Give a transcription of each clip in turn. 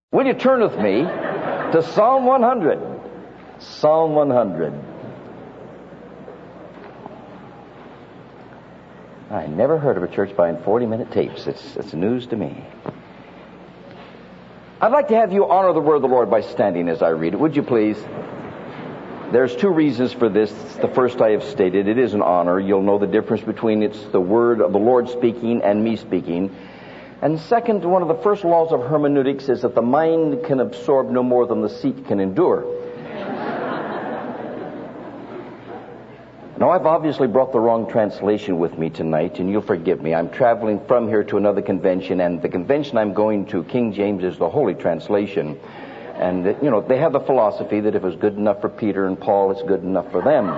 Will you turn with me to Psalm 100? Psalm 100. I never heard of a church buying 40-minute tapes. It's news to me. I'd like to have you honor the word of the Lord by standing as I read it. Would you please? There's two reasons for this. The first I have stated. It is an honor. You'll know the difference between it's the word of the Lord speaking and me speaking. And second, one of the first laws of hermeneutics is that the mind can absorb no more than the seat can endure. Now, I've obviously brought the wrong translation with me tonight, and you'll forgive me. I'm traveling from here to another convention, and the convention I'm going to, King James, is the Holy Translation. And, they have the philosophy that if it's good enough for Peter and Paul, it's good enough for them.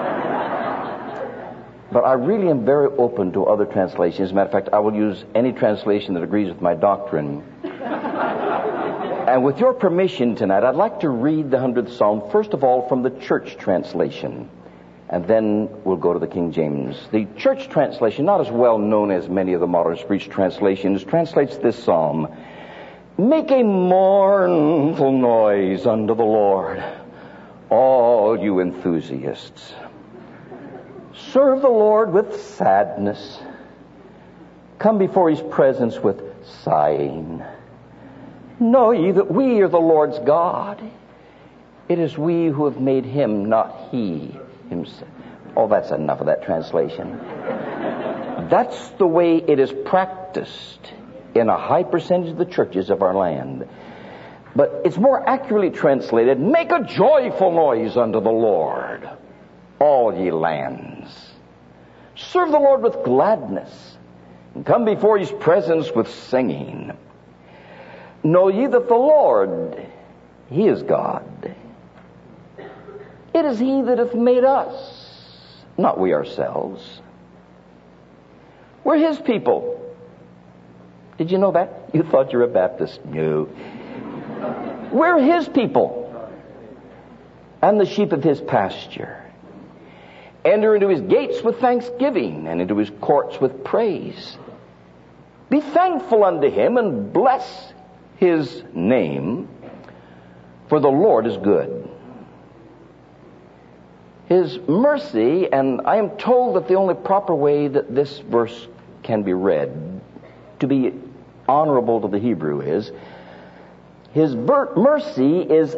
But I really am very open to other translations. As a matter of fact, I will use any translation that agrees with my doctrine. And with your permission tonight, I'd like to read the 100th Psalm, first of all, from the church translation. And then we'll go to the King James. The church translation, not as well known as many of the modern speech translations, translates this psalm. Make a mournful noise unto the Lord, all you enthusiasts. Serve the Lord with sadness. Come before his presence with sighing. Know ye that we are the Lord's God. It is we who have made him, not he himself. Oh, that's enough of that translation. That's the way it is practiced in a high percentage of the churches of our land. But it's more accurately translated, make a joyful noise unto the Lord, all ye lands. Serve the Lord with gladness, and come before his presence with singing. Know ye that the Lord, he is God. It is he that hath made us, not we ourselves. We're his people. Did you know that? You thought you were a Baptist. No. We're his people, and the sheep of his pasture. Enter into his gates with thanksgiving, and into his courts with praise. Be thankful unto him, and bless his name, for the Lord is good. His mercy, and I am told that the only proper way that this verse can be read, to be honorable to the Hebrew, is his mercy is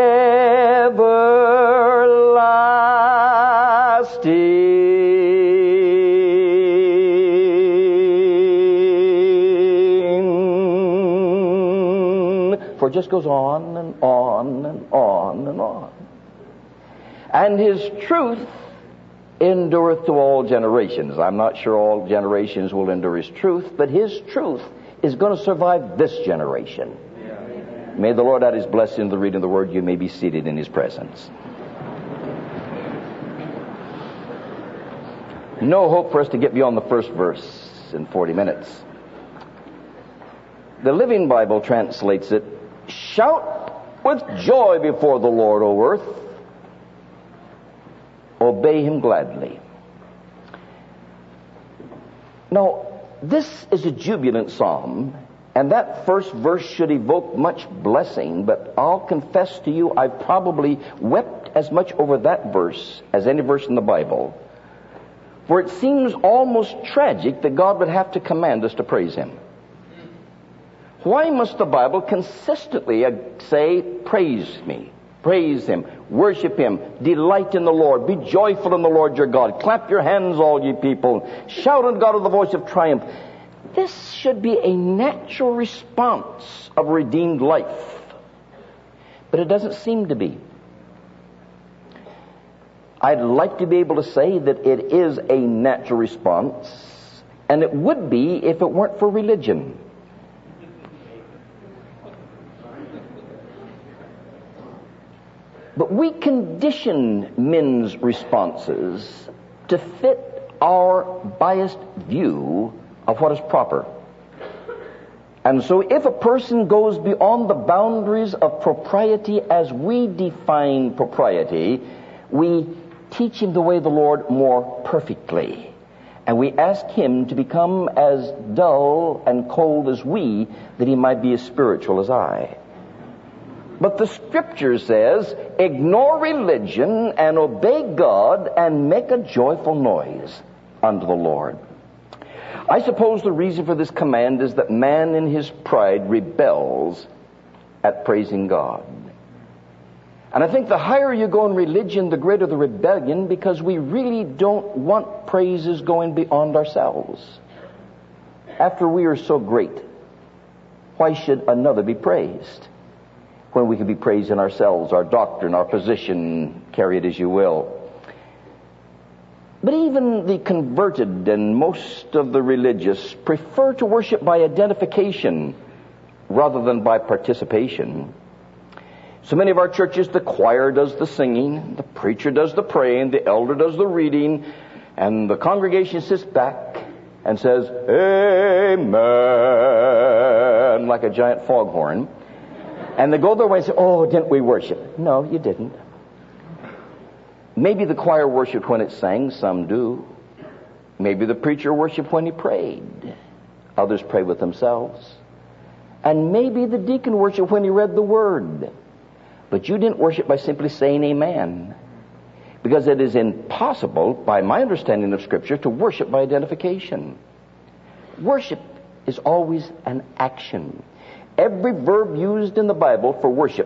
everlasting. For it just goes on and on and on and on. And his truth endureth to all generations. I'm not sure all generations will endure his truth, but his truth is going to survive this generation. May the Lord add his blessing to the reading of the word. You may be seated in his presence. No hope for us to get beyond the first verse in 40 minutes. The Living Bible translates it, shout with joy before the Lord, O earth. Obey him gladly. Now, this is a jubilant psalm, and that first verse should evoke much blessing, but I'll confess to you, I've probably wept as much over that verse as any verse in the Bible. For it seems almost tragic that God would have to command us to praise him. Why must the Bible consistently say, praise me? Praise him, worship him, delight in the Lord, be joyful in the Lord your God, clap your hands all ye people, shout unto God with the voice of triumph. This should be a natural response of redeemed life, but it doesn't seem to be. I'd like to be able to say that it is a natural response, and it would be if it weren't for religion. But we condition men's responses to fit our biased view of what is proper. And so if a person goes beyond the boundaries of propriety as we define propriety, we teach him the way of the Lord more perfectly. And we ask him to become as dull and cold as we, that he might be as spiritual as I. But the Scripture says, ignore religion and obey God and make a joyful noise unto the Lord. I suppose the reason for this command is that man in his pride rebels at praising God. And I think the higher you go in religion, the greater the rebellion, because we really don't want praises going beyond ourselves. After we are so great, why should another be praised when we can be praised in ourselves, our doctrine, our position, carry it as you will? But even the converted and most of the religious prefer to worship by identification rather than by participation. So many of our churches, the choir does the singing, the preacher does the praying, the elder does the reading, and the congregation sits back and says, Amen, like a giant foghorn. And they go their way and say, oh, didn't we worship? No, you didn't. Maybe the choir worshiped when it sang, some do. Maybe the preacher worshiped when he prayed. Others pray with themselves. And maybe the deacon worshiped when he read the word. But you didn't worship by simply saying amen. Because it is impossible, by my understanding of Scripture, to worship by identification. Worship is always an action. Every verb used in the Bible for worship,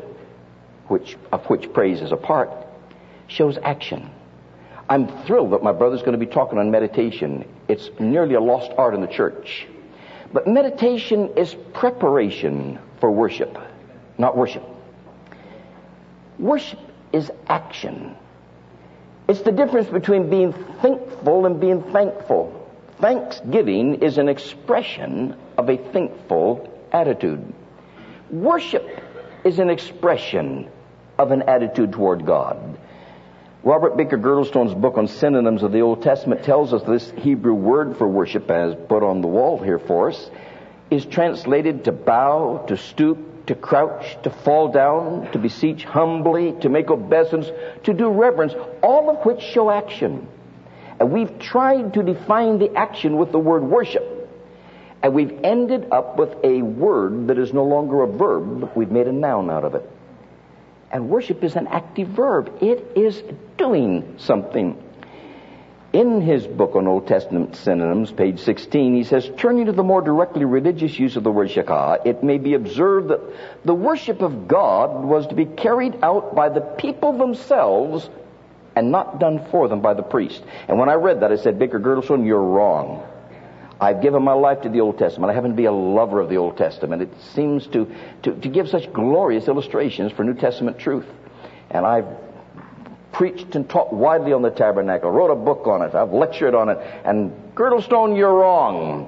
of which praise is a part, shows action. I'm thrilled that my brother's going to be talking on meditation. It's nearly a lost art in the church. But meditation is preparation for worship, not worship. Worship is action. It's the difference between being thinkful and being thankful. Thanksgiving is an expression of a thinkful attitude. Worship is an expression of an attitude toward God. Robert Baker Girdlestone's book on synonyms of the Old Testament tells us this Hebrew word for worship, as put on the wall here for us, is translated to bow, to stoop, to crouch, to fall down, to beseech humbly, to make obeisance, to do reverence, all of which show action. And we've tried to define the action with the word worship. And we've ended up with a word that is no longer a verb. We've made a noun out of it. And worship is an active verb. It is doing something. In his book on Old Testament synonyms, page 16, he says, turning to the more directly religious use of the word shakah, it may be observed that the worship of God was to be carried out by the people themselves and not done for them by the priest. And when I read that, I said, Baker Girdlestone, you're wrong. I've given my life to the Old Testament. I happen to be a lover of the Old Testament. It seems to give such glorious illustrations for New Testament truth. And I've preached and taught widely on the tabernacle, wrote a book on it, I've lectured on it, and Girdlestone, you're wrong.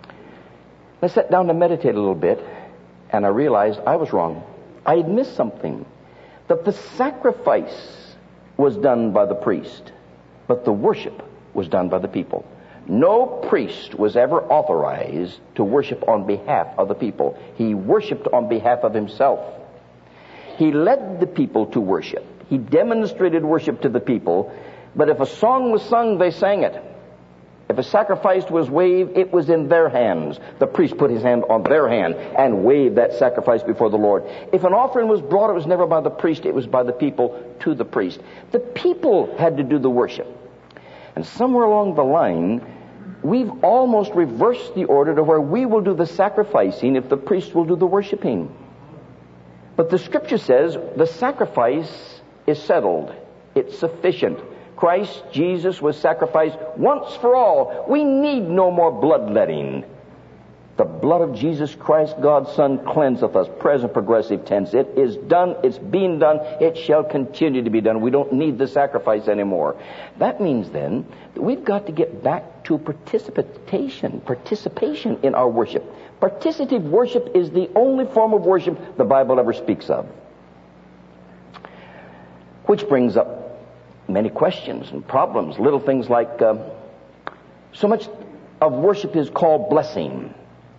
I sat down to meditate a little bit, and I realized I was wrong. I had missed something. That the sacrifice was done by the priest, but the worship was done by the people. No priest was ever authorized to worship on behalf of the people. He worshiped on behalf of himself. He led the people to worship. He demonstrated worship to the people. But if a song was sung, they sang it. If a sacrifice was waved, it was in their hands. The priest put his hand on their hand and waved that sacrifice before the Lord. If an offering was brought, it was never by the priest. It was by the people to the priest. The people had to do the worship. And somewhere along the line, we've almost reversed the order to where we will do the sacrificing if the priest will do the worshiping. But the Scripture says the sacrifice is settled. It's sufficient. Christ Jesus was sacrificed once for all. We need no more bloodletting. The blood of Jesus Christ, God's Son, cleanseth us. Present progressive tense. It is done. It's being done. It shall continue to be done. We don't need the sacrifice anymore. That means then that we've got to get back to participation in our worship. Participative worship is the only form of worship the Bible ever speaks of. Which brings up many questions and problems. Little things like so much of worship is called blessing.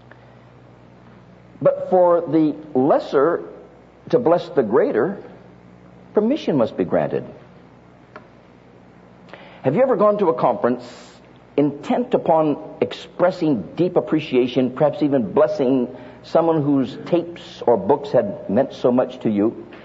But for the lesser to bless the greater, permission must be granted. Have you ever gone to a conference intent upon expressing deep appreciation, perhaps even blessing someone whose tapes or books had meant so much to you?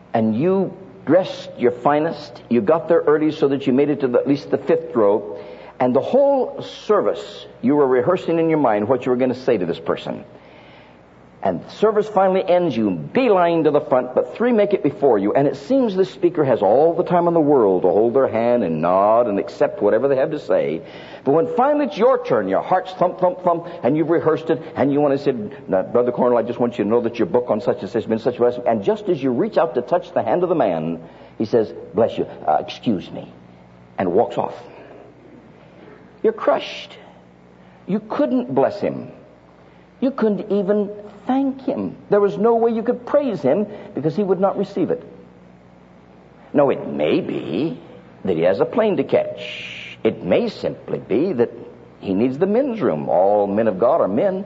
and you dressed your finest. You got there early so that you made it to at least the 5th row. And the whole service, you were rehearsing in your mind what you were going to say to this person. And the service finally ends, you beeline to the front, but 3 make it before you. And it seems the speaker has all the time in the world to hold their hand and nod and accept whatever they have to say. But when finally it's your turn, your heart's thump, thump, thump, and you've rehearsed it, and you want to say, now, Brother Cornell, I just want you to know that your book on such and such has been such a blessing. And just as you reach out to touch the hand of the man, he says, bless you, excuse me, and walks off. You're crushed. You couldn't bless him. You couldn't even thank him. There was no way you could praise him because he would not receive it. No, it may be that he has a plane to catch. It may simply be that he needs the men's room. All men of God are men.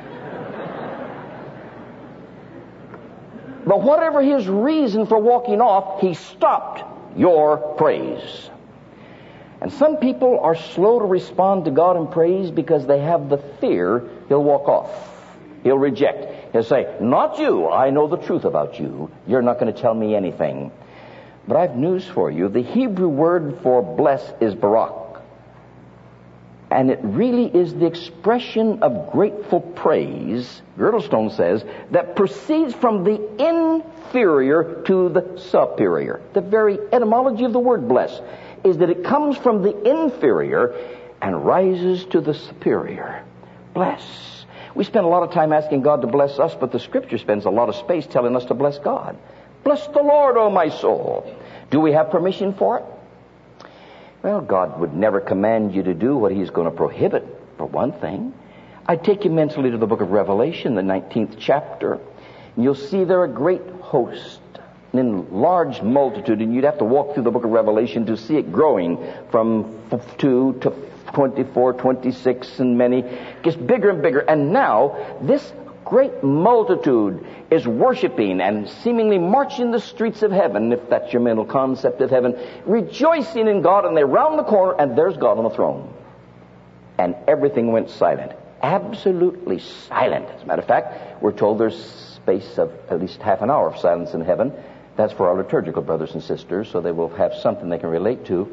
But whatever his reason for walking off, he stopped your praise. And some people are slow to respond to God in praise because they have the fear he'll walk off. He'll reject. He'll say, not you. I know the truth about you. You're not going to tell me anything. But I've news for you. The Hebrew word for bless is barak. And it really is the expression of grateful praise, Girdlestone says, that proceeds from the inferior to the superior. The very etymology of the word bless is that it comes from the inferior and rises to the superior. Bless. We spend a lot of time asking God to bless us, but the Scripture spends a lot of space telling us to bless God. Bless the Lord, O my soul. Do we have permission for it? Well, God would never command you to do what He's going to prohibit, for one thing. I take you mentally to the book of Revelation, the 19th chapter, and you'll see there a great host, an enlarged multitude, and you'd have to walk through the book of Revelation to see it growing from 2 to 24, 26, and many. It gets bigger and bigger. And now, this great multitude is worshiping and seemingly marching the streets of heaven, if that's your mental concept of heaven, rejoicing in God, and they round the corner, and there's God on the throne. And everything went silent. Absolutely silent. As a matter of fact, we're told there's space of at least half an hour of silence in heaven. That's for our liturgical brothers and sisters, so they will have something they can relate to.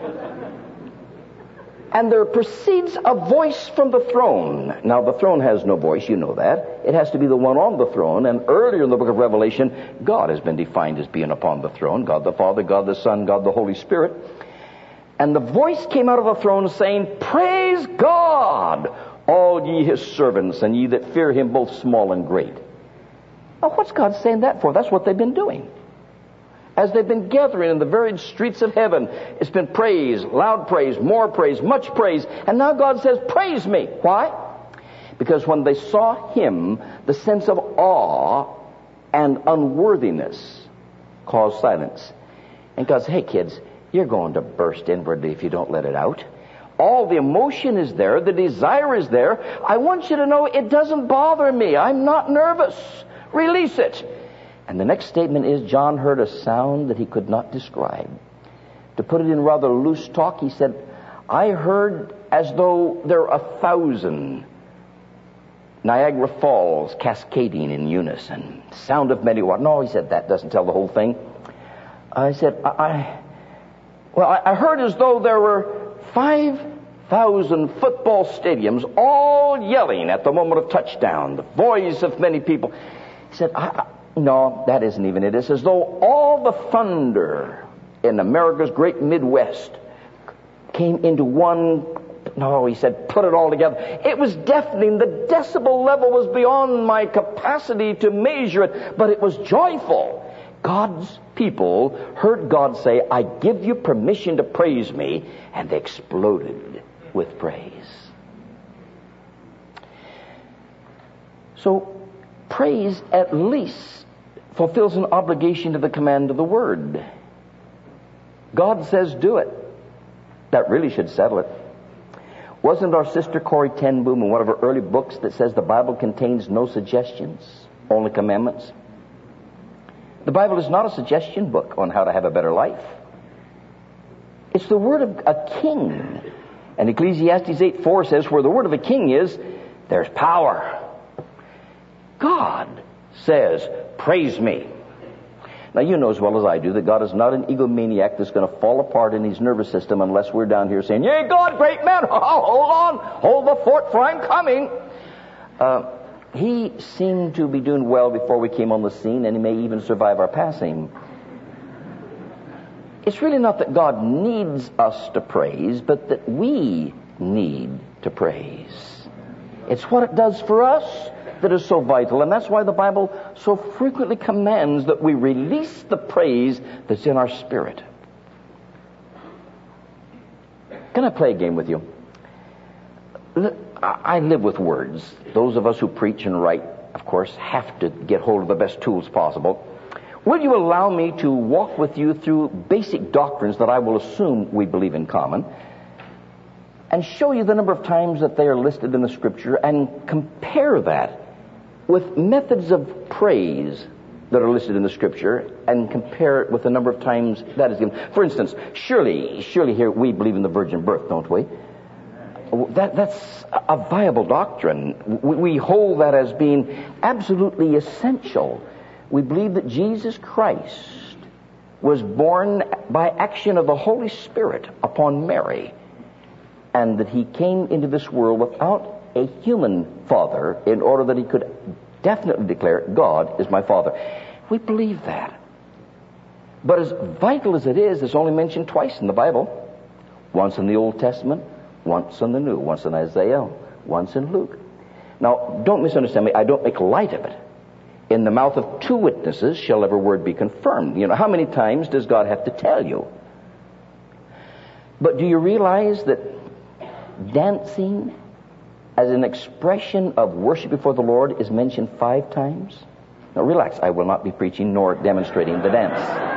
And there proceeds a voice from the throne. Now, the throne has no voice, you know that. It has to be the one on the throne. And earlier in the book of Revelation, God has been defined as being upon the throne. God the Father, God the Son, God the Holy Spirit. And the voice came out of the throne saying, praise God, all ye his servants, and ye that fear him, both small and great. Now, what's God saying that for? That's what they've been doing. As they've been gathering in the varied streets of heaven, it's been praise, loud praise, more praise, much praise. And now God says, praise me. Why? Because when they saw him, the sense of awe and unworthiness caused silence. And God says, hey kids, you're going to burst inwardly if you don't let it out. All the emotion is there. The desire is there. I want you to know it doesn't bother me. I'm not nervous. Release it. And the next statement is, John heard a sound that he could not describe. To put it in rather loose talk, he said, I heard as though there are 1,000 Niagara Falls cascading in unison. Sound of many waters. No, he said, that doesn't tell the whole thing. I said, I heard as though there were 5,000 football stadiums all yelling at the moment of touchdown. The voice of many people. He said, no, that isn't even it. It's as though all the thunder in America's great Midwest came into one. No, he said, put it all together. It was deafening. The decibel level was beyond my capacity to measure it, but it was joyful. God's people heard God say, I give you permission to praise me, and they exploded with praise. So, praise at least fulfills an obligation to the command of the Word. God says do it. That really should settle it. Wasn't our sister Corrie ten Boom in one of her early books that says the Bible contains no suggestions, only commandments? The Bible is not a suggestion book on how to have a better life. It's the word of a king. And Ecclesiastes 8:4 says, where the word of a king is, there's power. God says, praise me. Now, you know as well as I do that God is not an egomaniac that's going to fall apart in his nervous system unless we're down here saying, "Yea, God, great man, hold on, hold the fort, for I'm coming." He seemed to be doing well before we came on the scene, and he may even survive our passing. It's really not that God needs us to praise, but that we need to praise. It's what it does for us that is so vital, and that's why the Bible so frequently commands that we release the praise that's in our spirit. Can I play a game with you? I live with words. Those of us who preach and write, of course, have to get hold of the best tools possible. Will you allow me to walk with you through basic doctrines that I will assume we believe in common, and show you the number of times that they are listed in the Scripture, and compare that with methods of praise that are listed in the Scripture, and compare it with the number of times that is given. For instance, surely here we believe in the virgin birth, don't we? That's a viable doctrine. We hold that as being absolutely essential. We believe that Jesus Christ was born by action of the Holy Spirit upon Mary, and that he came into this world without a human father in order that he could definitely declare, "God is my Father." We believe that. But as vital as it is, it's only mentioned twice in the Bible. Once in the Old Testament, once in the New. Once in Isaiah, once in Luke. Now, don't misunderstand me. I don't make light of it. In the mouth of two witnesses shall every word be confirmed. You know, how many times does God have to tell you? But do you realize that dancing as an expression of worship before the Lord is mentioned 5 times? Now relax, I will not be preaching nor demonstrating the dance.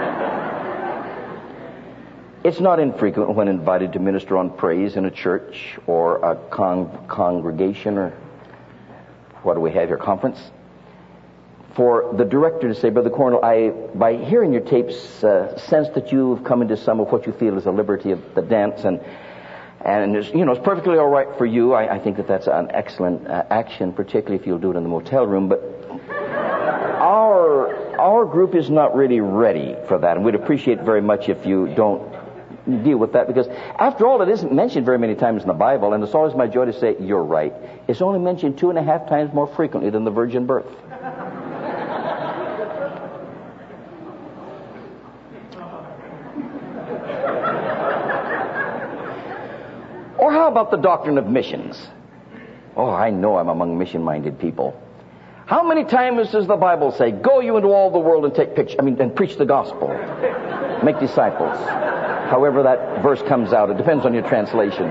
It's not infrequent when invited to minister on praise in a church or a congregation, or what do we have here, conference, for the director to say, "Brother Cornell, I, by hearing your tapes, sense that you've come into some of what you feel is a liberty of the dance, and it's, you know, it's perfectly all right for you." I think that that's an excellent action, particularly if you'll do it in the motel room, but our group is not really ready for that, and we'd appreciate very much if you don't deal with that, because after all, it isn't mentioned very many times in the Bible, and it's always my joy to say, "You're right. It's only mentioned 2.5 times more frequently than the virgin birth." Or how about the doctrine of missions? Oh, I know I'm among mission-minded people. How many times does the Bible say, "Go you into all the world and and preach the gospel, make disciples"? However that verse comes out, it depends on your translation.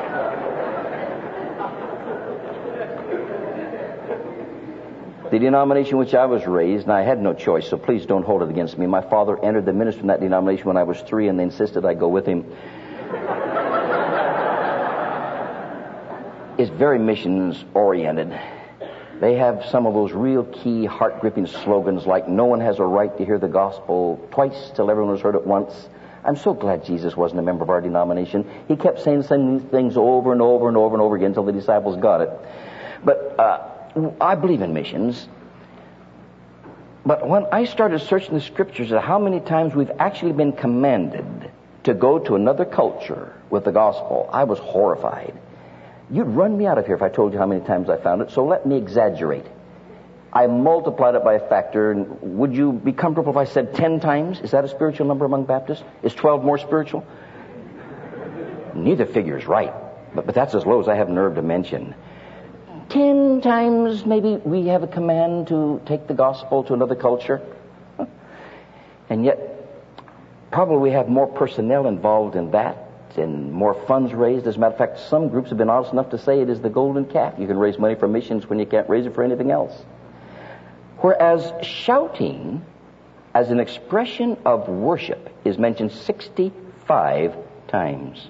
The denomination which I was raised, and I had no choice, so please don't hold it against me. My father entered the ministry in that denomination when I was 3, and they insisted I go with him. Is very missions-oriented. They have some of those real key, heart-gripping slogans like, "No one has a right to hear the gospel twice till everyone has heard it once." I'm so glad Jesus wasn't a member of our denomination. He kept saying the same things over and over and over and over again until the disciples got it. But I believe in missions. But when I started searching the Scriptures at how many times we've actually been commanded to go to another culture with the gospel, I was horrified. You'd run me out of here if I told you how many times I found it, so let me exaggerate. I multiplied it by a factor, and would you be comfortable if I said 10 times? Is that a spiritual number among Baptists? Is 12 more spiritual? Neither figure is right, but that's as low as I have nerve to mention. 10 times maybe we have a command to take the gospel to another culture. And yet, probably we have more personnel involved in that, and more funds raised. As a matter of fact, some groups have been honest enough to say it is the golden calf. You can raise money for missions when you can't raise it for anything else. Whereas shouting as an expression of worship is mentioned 65 times.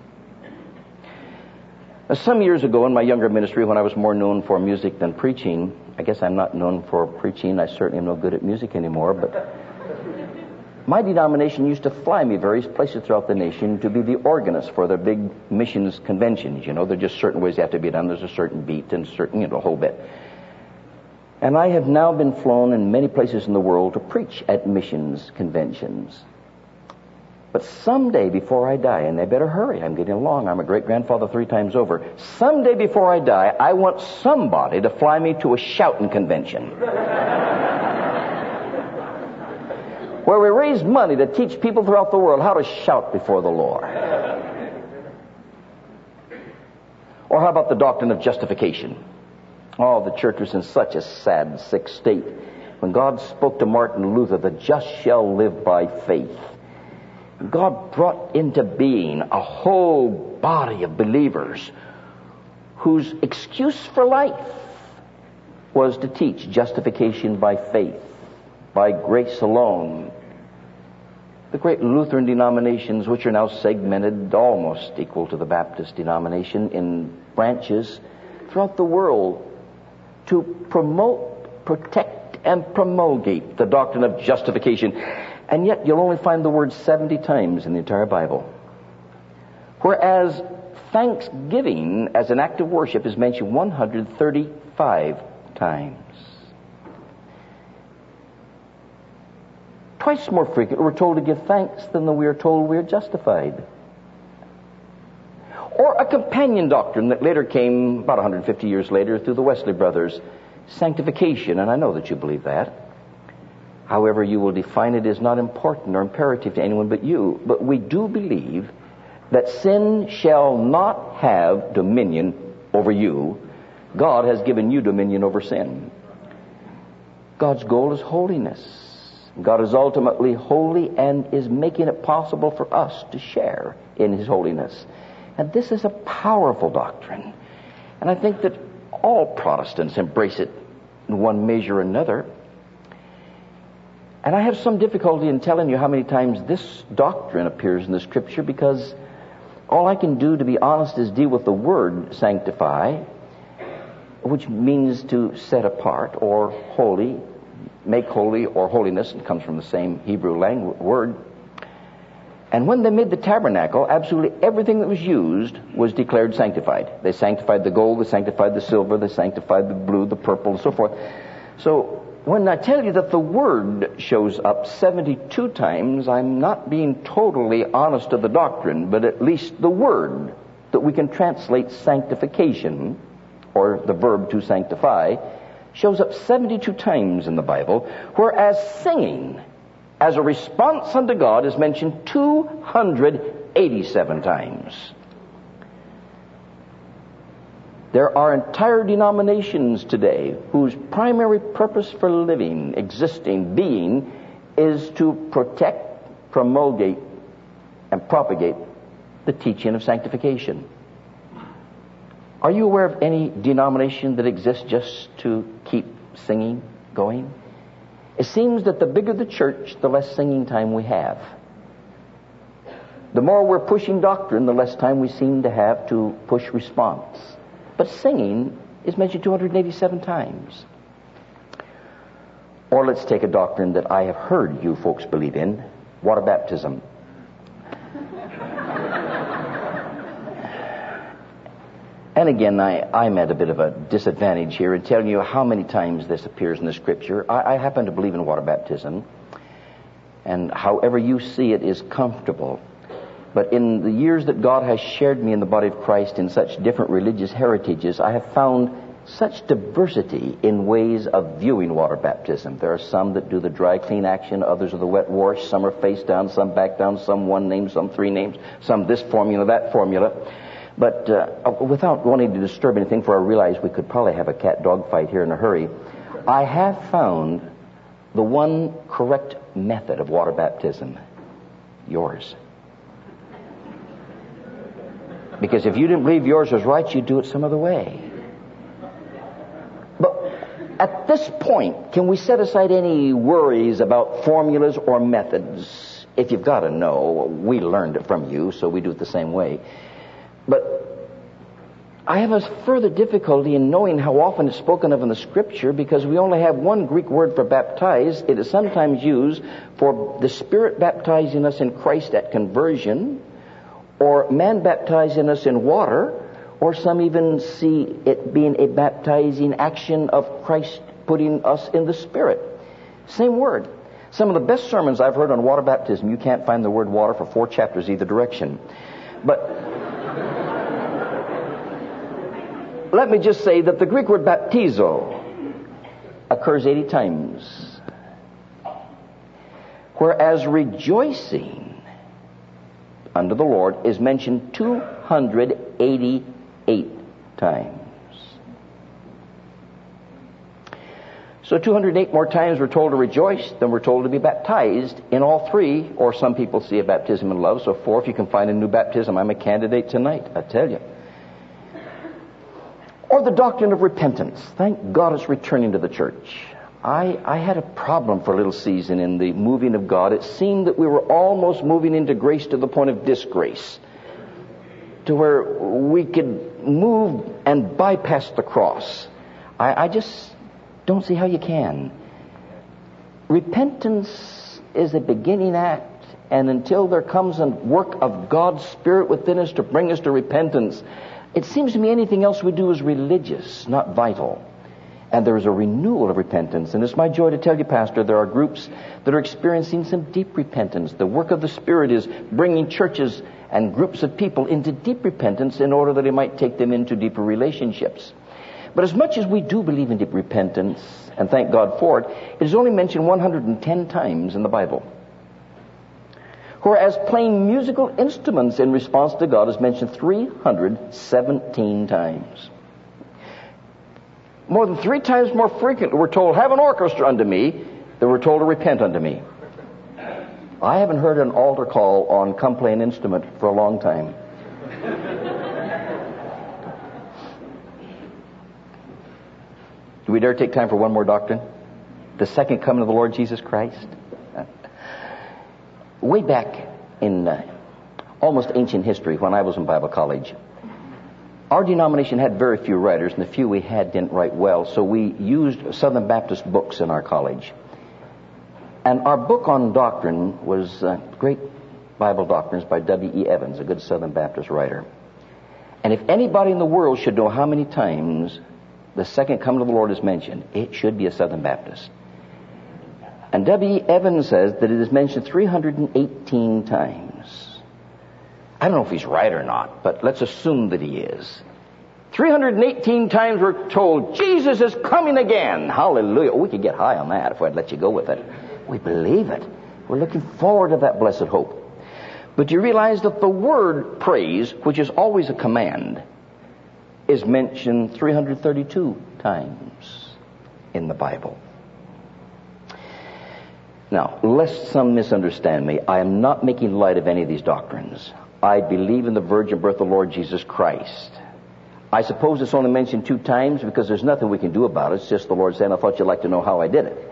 Now, some years ago in my younger ministry, when I was more known for music than preaching, I guess I'm not known for preaching. I certainly am no good at music anymore, but my denomination used to fly me various places throughout the nation to be the organist for their big missions conventions. You know, there are just certain ways they have to be done. There's a certain beat and certain, the whole bit. And I have now been flown in many places in the world to preach at missions conventions. But someday before I die, and they better hurry, I'm getting along, I'm a great-grandfather 3 times over. Someday before I die, I want somebody to fly me to a shouting convention. Where we raise money to teach people throughout the world how to shout before the Lord. Or how about the doctrine of justification? Oh, the church was in such a sad, sick state. When God spoke to Martin Luther, the just shall live by faith. God brought into being a whole body of believers whose excuse for life was to teach justification by faith, by grace alone. The great Lutheran denominations, which are now segmented almost equal to the Baptist denomination in branches throughout the world, to promote, protect, and promulgate the doctrine of justification. And yet you'll only find the word 70 times in the entire Bible. Whereas thanksgiving as an act of worship is mentioned 135 times. Twice more frequently we're told to give thanks than we are told we are justified. Or a companion doctrine that later came about 150 years later through the Wesley brothers, sanctification, and I know that you believe that. However you will define it is not important or imperative to anyone but you. But we do believe that sin shall not have dominion over you. God has given you dominion over sin. God's goal is holiness. God is ultimately holy and is making it possible for us to share in His holiness. And this is a powerful doctrine. And I think that all Protestants embrace it in one measure or another. And I have some difficulty in telling you how many times this doctrine appears in the Scripture, because all I can do, to be honest, is deal with the word sanctify, which means to set apart or holy, make holy or holiness. It comes from the same Hebrew word. And when they made the tabernacle, absolutely everything that was used was declared sanctified. They sanctified the gold, they sanctified the silver, they sanctified the blue, the purple, and so forth. So when I tell you that the word shows up 72 times, I'm not being totally honest to the doctrine, but at least the word that we can translate sanctification, or the verb to sanctify, shows up 72 times in the Bible, whereas singing as a response unto God is mentioned 287 times. There are entire denominations today whose primary purpose for living, existing, being is to protect, promulgate, and propagate the teaching of sanctification. Are you aware of any denomination that exists just to keep singing going? It seems that the bigger the church, the less singing time we have. The more we're pushing doctrine, the less time we seem to have to push response. But singing is mentioned 287 times. Or let's take a doctrine that I have heard you folks believe in, water baptism. And again, I'm at a bit of a disadvantage here in telling you how many times this appears in the Scripture. I happen to believe in water baptism, and however you see it is comfortable. But in the years that God has shared me in the body of Christ in such different religious heritages, I have found such diversity in ways of viewing water baptism. There are some that do the dry clean action, others are the wet wash, some are face down, some back down, some one name, some three names, some this formula, that formula. But without wanting to disturb anything, for I realize we could probably have a cat-dog fight here in a hurry, I have found the one correct method of water baptism. Yours. Because if you didn't believe yours was right, you'd do it some other way. But at this point, can we set aside any worries about formulas or methods? If you've got to know, we learned it from you, so we do it the same way. But I have a further difficulty in knowing how often it's spoken of in the Scripture, because we only have one Greek word for baptize. It is sometimes used for the Spirit baptizing us in Christ at conversion, or man baptizing us in water, or some even see it being a baptizing action of Christ putting us in the Spirit. Same word. Some of the best sermons I've heard on water baptism, you can't find the word water for 4 chapters either direction. But let me just say that the Greek word baptizo occurs 80 times, whereas rejoicing under the Lord is mentioned 288 times. So 208 more times we're told to rejoice than we're told to be baptized in all 3, or some people see a baptism in love, so 4. If you can find a new baptism, I'm a candidate tonight, I tell you. Or the doctrine of repentance. Thank God it's returning to the church. I had a problem for a little season in the moving of God. It seemed that we were almost moving into grace to the point of disgrace, to where we could move and bypass the cross. I just don't see how you can. Repentance is a beginning act, and until there comes a work of God's Spirit within us to bring us to repentance, it seems to me anything else we do is religious, not vital. And there is a renewal of repentance. And it's my joy to tell you, Pastor, there are groups that are experiencing some deep repentance. The work of the Spirit is bringing churches and groups of people into deep repentance in order that He might take them into deeper relationships. But as much as we do believe in deep repentance, and thank God for it, it is only mentioned 110 times in the Bible. Whereas playing musical instruments in response to God is mentioned 317 times. More than 3 times more frequently we're told, have an orchestra unto me, than we're told to repent unto me. I haven't heard an altar call on come play an instrument for a long time. Do we dare take time for one more doctrine? The second coming of the Lord Jesus Christ. Way back in almost ancient history, when I was in Bible college, our denomination had very few writers, and the few we had didn't write well, so we used Southern Baptist books in our college. And our book on doctrine was Great Bible Doctrines by W.E. Evans, a good Southern Baptist writer. And if anybody in the world should know how many times the second coming of the Lord is mentioned, it should be a Southern Baptist. And W.E. Evans says that it is mentioned 318 times. I don't know if he's right or not, but let's assume that he is. 318 times we're told, Jesus is coming again. Hallelujah. Oh, we could get high on that if I'd let you go with it. We believe it. We're looking forward to that blessed hope. But you realize that the word praise, which is always a command, is mentioned 332 times in the Bible. Now, lest some misunderstand me, I am not making light of any of these doctrines. I believe in the virgin birth of the Lord Jesus Christ. I suppose it's only mentioned 2 times because there's nothing we can do about it. It's just the Lord saying, I thought you'd like to know how I did it.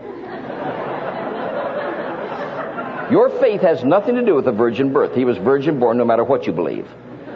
Your faith has nothing to do with the virgin birth. He was virgin born no matter what you believe.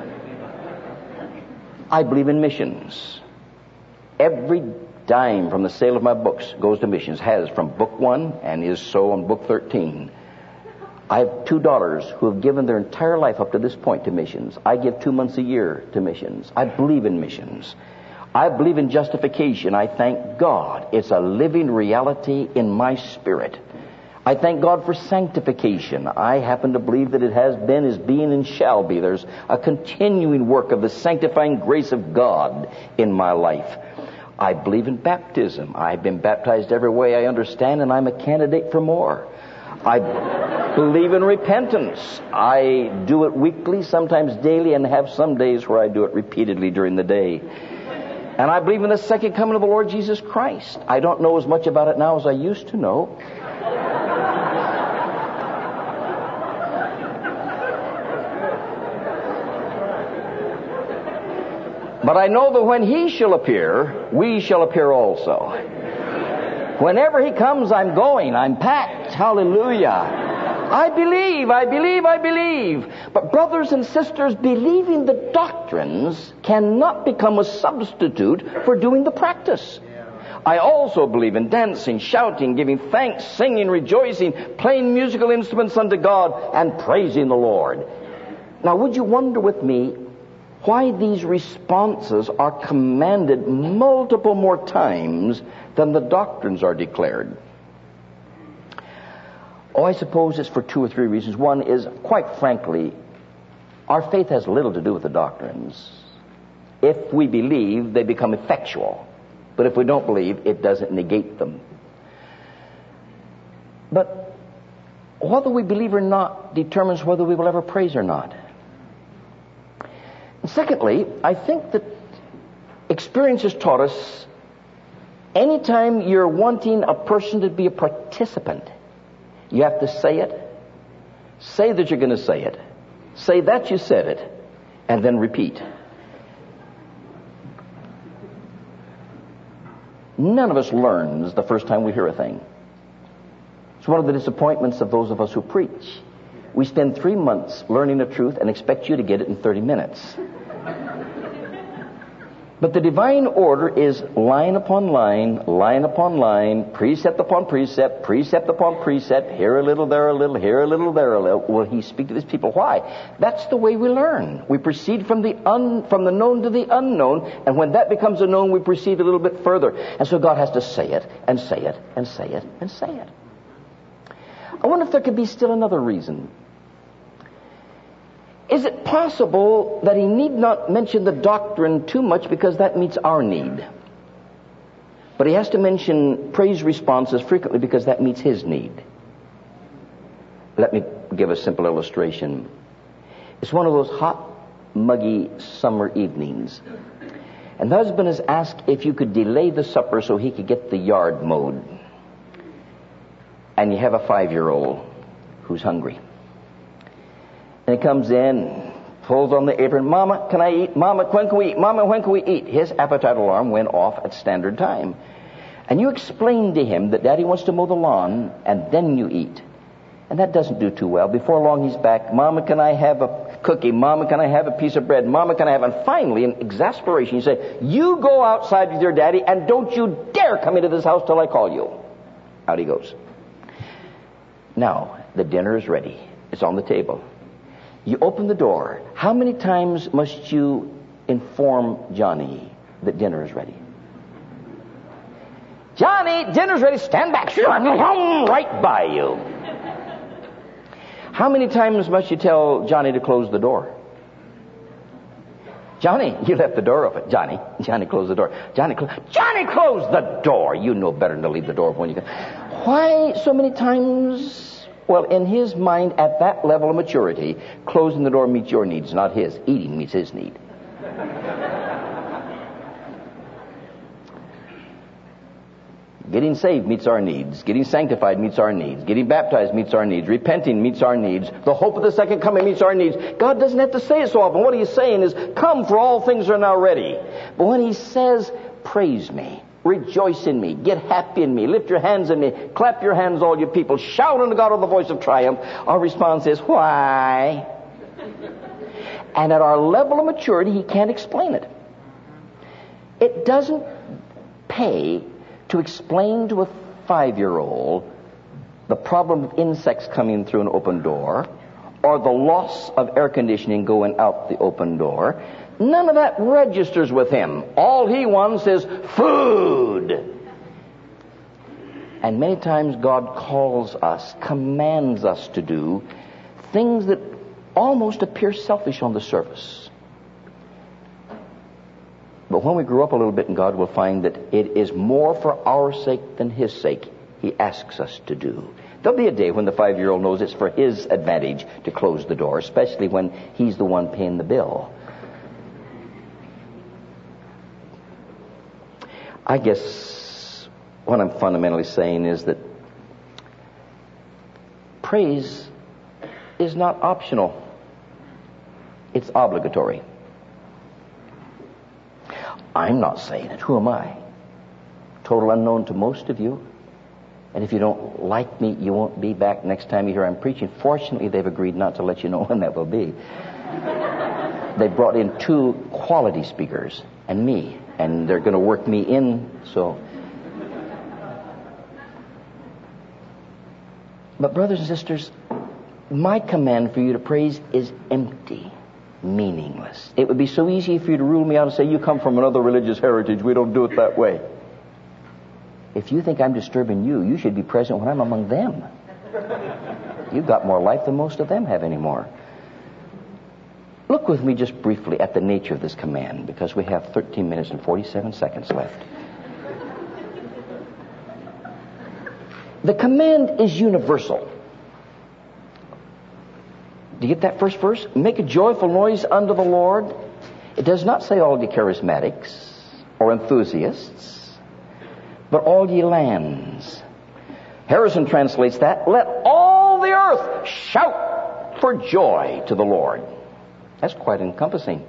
I believe in missions. Every dime from the sale of my books goes to missions. Has from book 1 and is so on book 13. I have 2 daughters who have given their entire life up to this point to missions. I give 2 months a year to missions. I believe in missions. I believe in justification. I thank God. It's a living reality in my spirit. I thank God for sanctification. I happen to believe that it has been, is being, and shall be. There's a continuing work of the sanctifying grace of God in my life. I believe in baptism. I've been baptized every way I understand, and I'm a candidate for more. I believe in repentance. I do it weekly, sometimes daily, and have some days where I do it repeatedly during the day. And I believe in the second coming of the Lord Jesus Christ. I don't know as much about it now as I used to know. But I know that when He shall appear, we shall appear also. Whenever He comes, I'm going. I'm packed. Hallelujah. I believe. But brothers and sisters, believing the doctrines cannot become a substitute for doing the practice. I also believe in dancing, shouting, giving thanks, singing, rejoicing, playing musical instruments unto God, and praising the Lord. Now, would you wonder with me why these responses are commanded multiple more times than the doctrines are declared. Oh, I suppose it's for 2 or 3 reasons. One is, quite frankly, our faith has little to do with the doctrines. If we believe, they become effectual. But if we don't believe, it doesn't negate them. But whether we believe or not determines whether we will ever praise or not. And secondly, I think that experience has taught us, anytime you're wanting a person to be a participant, you have to say it, say that you're going to say it, say that you said it, and then repeat. None of us learns the first time we hear a thing. It's one of the disappointments of those of us who preach. We spend 3 months learning the truth and expect you to get it in 30 minutes. But the divine order is line upon line, precept upon precept, precept upon precept, here a little, there a little, here a little, there a little. Will he speak to his people? Why? That's the way we learn. We proceed from the known to the unknown, and when that becomes a known, we proceed a little bit further. And so God has to say it, and say it, and say it, and say it. I wonder if there could be still another reason. Is it possible that he need not mention the doctrine too much because that meets our need? But he has to mention praise responses frequently because that meets his need. Let me give a simple illustration. It's one of those hot, muggy summer evenings. And the husband is asked if you could delay the supper so he could get the yard mowed. And you have a 5-year-old who's hungry. And he comes in, pulls on the apron, Mama, can I eat? Mama, when can we eat? Mama, when can we eat? His appetite alarm went off at standard time. And you explain to him that Daddy wants to mow the lawn, and then you eat. And that doesn't do too well. Before long, he's back. Mama, can I have a cookie? Mama, can I have a piece of bread? Mama, can I have... And finally, in exasperation, you say, you go outside with your daddy, and don't you dare come into this house till I call you. Out he goes. Now, the dinner is ready. It's on the table. You open the door. How many times must you inform Johnny that dinner is ready? Johnny, dinner's ready. Stand back. Right by you. How many times must you tell Johnny to close the door? Johnny, you left the door open. Johnny, close the door. Johnny, close the door. You know better than to leave the door open when you can. Why so many times? Well, in his mind, at that level of maturity, closing the door meets your needs, not his. Eating meets his need. Getting saved meets our needs. Getting sanctified meets our needs. Getting baptized meets our needs. Repenting meets our needs. The hope of the second coming meets our needs. God doesn't have to say it so often. What he's saying is, come, for all things are now ready. But when he says, praise me, rejoice in me, get happy in me, lift your hands in me, clap your hands, all you people, shout unto God with the voice of triumph, our response is, why? And at our level of maturity, he can't explain it. It doesn't pay to explain to a 5-year-old the problem of insects coming through an open door, or the loss of air conditioning going out the open door. None of that registers with him. All he wants is food. And many times God calls us, commands us to do things that almost appear selfish on the surface. But when we grow up a little bit in God, we'll find that it is more for our sake than his sake he asks us to do. There'll be a day when the 5-year-old knows it's for his advantage to close the door, especially when he's the one paying the bill. I guess what I'm fundamentally saying is that praise is not optional. It's obligatory. I'm not saying it. Who am I? Total unknown to most of you. And if you don't like me, you won't be back next time you hear I'm preaching. Fortunately, they've agreed not to let you know when that will be. They brought in 2 quality speakers and me. And they're going to work me in, so. But brothers and sisters, my command for you to praise is empty. meaningless. It would be so easy for you to rule me out and say, you come from another religious heritage. We don't do it that way. If you think I'm disturbing you, you should be present when I'm among them. You've got more life than most of them have anymore. Look with me just briefly at the nature of this command, because we have 13 minutes and 47 seconds left. The command is universal. Do you get that first verse? Make a joyful noise unto the Lord. It does not say all ye charismatics or enthusiasts, but all ye lands. Harrison translates that, let all the earth shout for joy to the Lord. That's quite encompassing.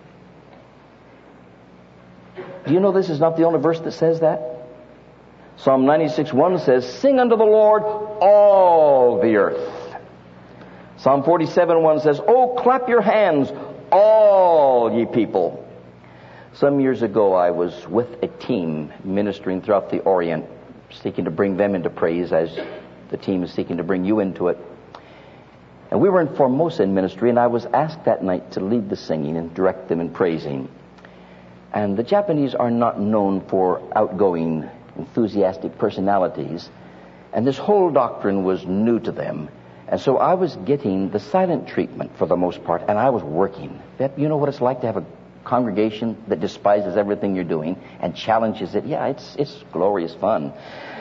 Do you know this is not the only verse that says that? Psalm 96:1 says, sing unto the Lord all the earth. Psalm 47:1 says, oh, clap your hands, all ye people. Some years ago, I was with a team ministering throughout the Orient, seeking to bring them into praise as the team is seeking to bring you into it. And we were in Formosa in ministry, and I was asked that night to lead the singing and direct them in praising. And the Japanese are not known for outgoing, enthusiastic personalities, and this whole doctrine was new to them. And so I was getting the silent treatment for the most part, and I was working. You know what it's like to have a congregation that despises everything you're doing and challenges it? Yeah, it's glorious fun.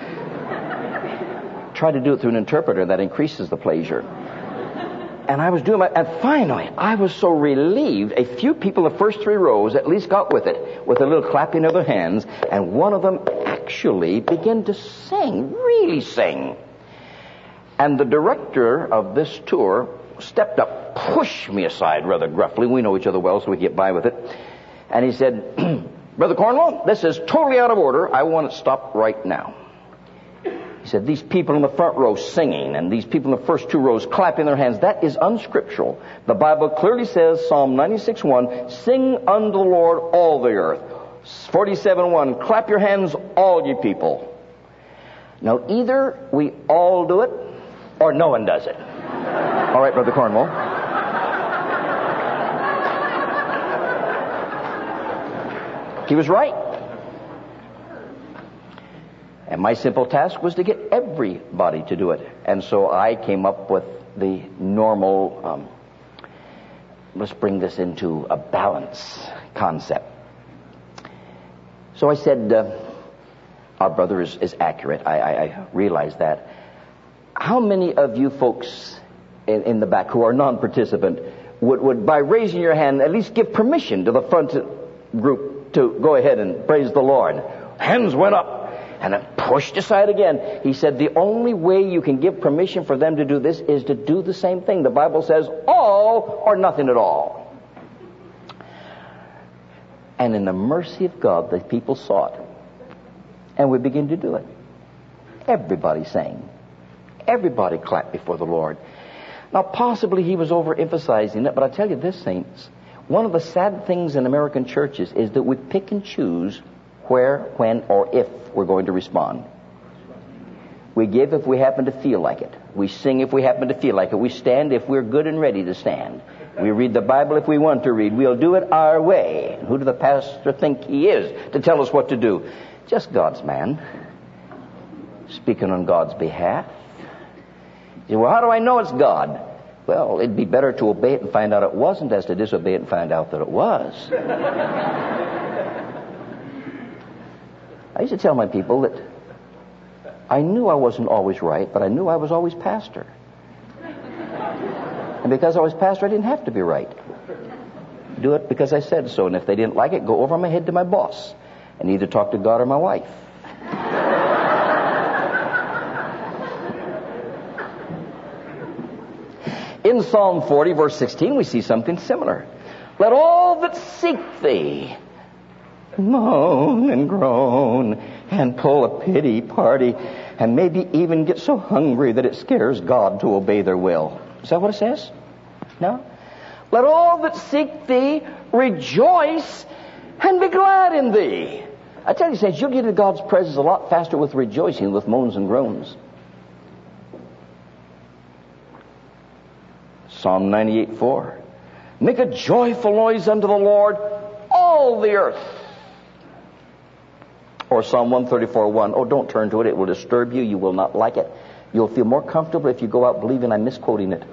Try to do it through an interpreter, that increases the pleasure. And I was doing and finally, I was so relieved. A few people, the first three rows, at least got with it, with a little clapping of their hands, and one of them actually began to sing, really sing. And the director of this tour stepped up, pushed me aside rather gruffly. We know each other well, so we get by with it. And he said, Brother Cornwell, this is totally out of order. I want it stopped right now. He said, these people in the front row singing and these people in the first two rows clapping their hands, that is unscriptural. The Bible clearly says, Psalm 96:1, sing unto the Lord all the earth. 47:1, clap your hands all ye people. Now either we all do it or no one does it. All right, Brother Cornwell. He was right. And my simple task was to get everybody to do it. And so I came up with the normal, let's bring this into a balance concept. So I said, our brother is accurate. I realize that. How many of you folks in the back who are non-participant would, by raising your hand, at least give permission to the front group to go ahead and praise the Lord? Hands went up. And then pushed aside again. He said, the only way you can give permission for them to do this is to do the same thing. The Bible says, all or nothing at all. And in the mercy of God, the people saw it. And we began to do it. Everybody sang. Everybody clapped before the Lord. Now, possibly he was overemphasizing it, but I tell you this, saints, one of the sad things in American churches is that we pick and choose where, when, or if we're going to respond. We give if we happen to feel like it. We sing if we happen to feel like it. We stand if we're good and ready to stand. We read the Bible if we want to read. We'll do it our way. Who does the pastor think he is to tell us what to do? Just God's man, speaking on God's behalf. You say, well, how do I know it's God? Well, it'd be better to obey it and find out it wasn't as to disobey it and find out that it was. I used to tell my people that I knew I wasn't always right, but I knew I was always pastor. And because I was pastor, I didn't have to be right. Do it because I said so. And if they didn't like it, go over my head to my boss and either talk to God or my wife. In Psalm 40, verse 16, we see something similar. Let all that seek thee moan and groan and pull a pity party and maybe even get so hungry that it scares God to obey their will. Is that what it says? No? Let all that seek thee rejoice and be glad in thee. I tell you, saints, you'll get into God's presence a lot faster with rejoicing than with moans and groans. Psalm 98:4. Make a joyful noise unto the Lord, all the earth. Or Psalm 134:1. Oh, don't turn to it. It will disturb you. You will not like it. You'll feel more comfortable if you go out believing I'm misquoting it.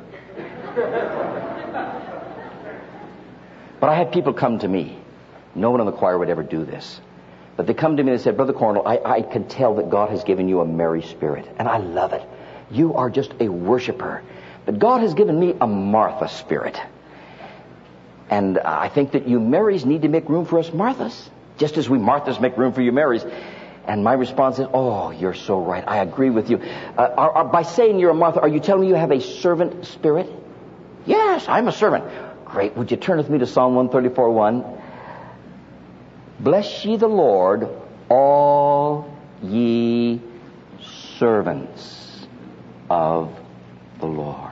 But I had people come to me. No one in the choir would ever do this. But they come to me and said, Brother Cornell, I can tell that God has given you a merry spirit. And I love it. You are just a worshiper. But God has given me a Martha spirit. And I think that you Marys need to make room for us Marthas. Just as we Marthas make room for you Marys. And my response is, oh, you're so right. I agree with you. By saying you're a Martha, are you telling me you have a servant spirit? Yes, I'm a servant. Great. Would you turn with me to Psalm 134:1? Bless ye the Lord, all ye servants of the Lord.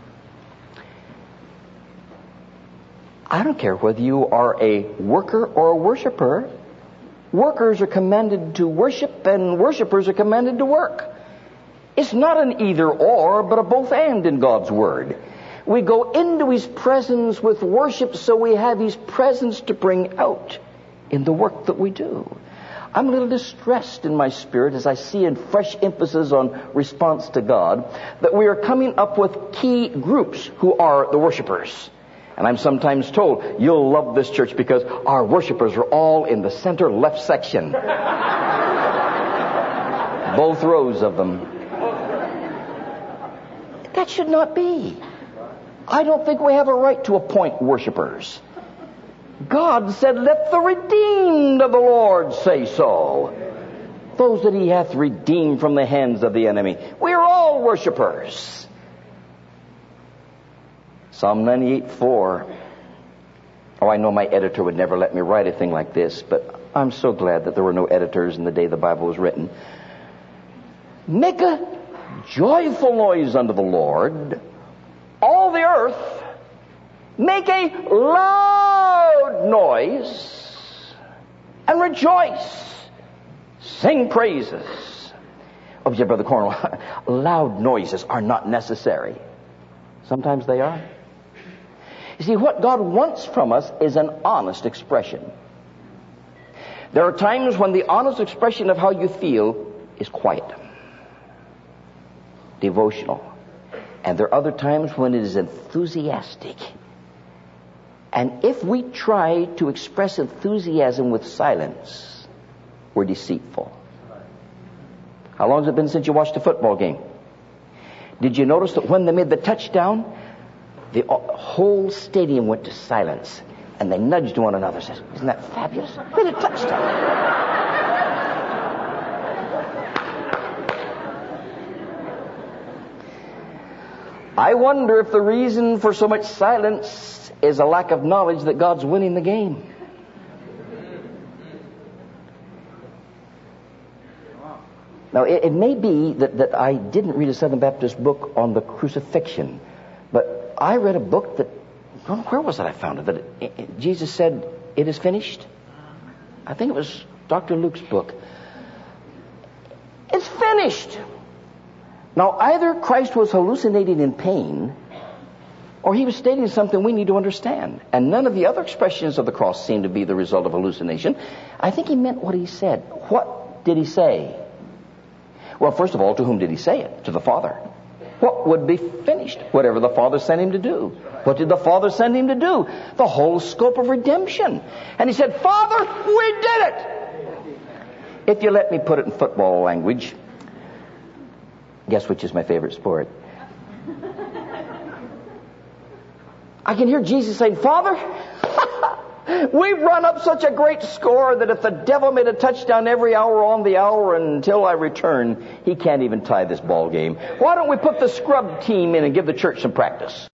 I don't care whether you are a worker or a worshiper. Workers are commanded to worship and worshipers are commanded to work. It's not an either or, but a both and in God's Word. We go into His presence with worship so we have His presence to bring out in the work that we do. I'm a little distressed in my spirit as I see in fresh emphasis on response to God that we are coming up with key groups who are the worshipers. And I'm sometimes told, you'll love this church because our worshipers are all in the center left section. Both rows of them. That should not be. I don't think we have a right to appoint worshipers. God said, let the redeemed of the Lord say so. Those that He hath redeemed from the hands of the enemy. We are all worshipers. Psalm 98:4. Oh, I know my editor would never let me write a thing like this, but I'm so glad that there were no editors in the day the Bible was written. Make a joyful noise unto the Lord, all the earth. Make a loud noise and rejoice. Sing praises. Oh, yeah, Brother Cornell, loud noises are not necessary. Sometimes they are. You see, what God wants from us is an honest expression. There are times when the honest expression of how you feel is quiet, devotional. And there are other times when it is enthusiastic. And if we try to express enthusiasm with silence, we're deceitful. How long has it been since you watched a football game? Did you notice that when they made the touchdown, the whole stadium went to silence, and they nudged one another and said, isn't that fabulous? Made a touchdown. I wonder if the reason for so much silence is a lack of knowledge that God's winning the game. Now, it may be that I didn't read a Southern Baptist book on the crucifixion, but I read a book that, where was it I found it? That Jesus said, it is finished. I think it was Dr. Luke's book. It's finished. Now, either Christ was hallucinating in pain, or He was stating something we need to understand. And none of the other expressions of the cross seem to be the result of hallucination. I think He meant what He said. What did He say? Well, first of all, to whom did He say it? To the Father. What would be finished? Whatever the Father sent Him to do. What did the Father send Him to do? The whole scope of redemption. And He said, Father, we did it! If you let me put it in football language, guess which is my favorite sport? I can hear Jesus saying, Father, we've run up such a great score that if the devil made a touchdown every hour on the hour until I return, he can't even tie this ball game. Why don't we put the scrub team in and give the church some practice?